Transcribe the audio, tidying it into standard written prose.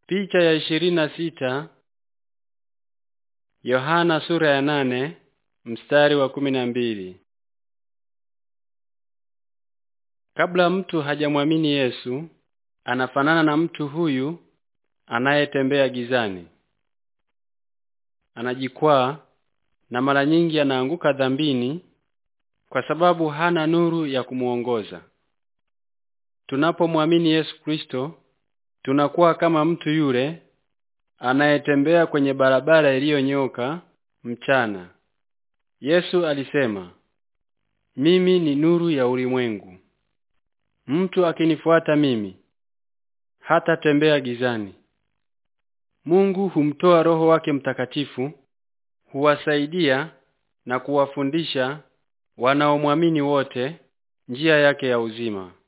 Picha ya 26, Yohana sura ya 8, mstari wa 12. Kabla mtu hajamwamini Yesu, anafanana na mtu huyu anayetembea gizani. Anajikwaa na mara nyingi anaanguka dhambini kwa sababu hana nuru ya kumuongoza. Tunapomwamini Yesu Kristo, tunakuwa kama mtu yule anayetembea kwenye barabara iliyonyooka mchana. Yesu alisema, "Mimi ni nuru ya ulimwengu. Mtu akinifuata mimi hatatembea gizani." Mungu humtoa Roho wake Mtakatifu, huwasaidia na kuwafundisha wanaomwamini wote njia yake ya uzima.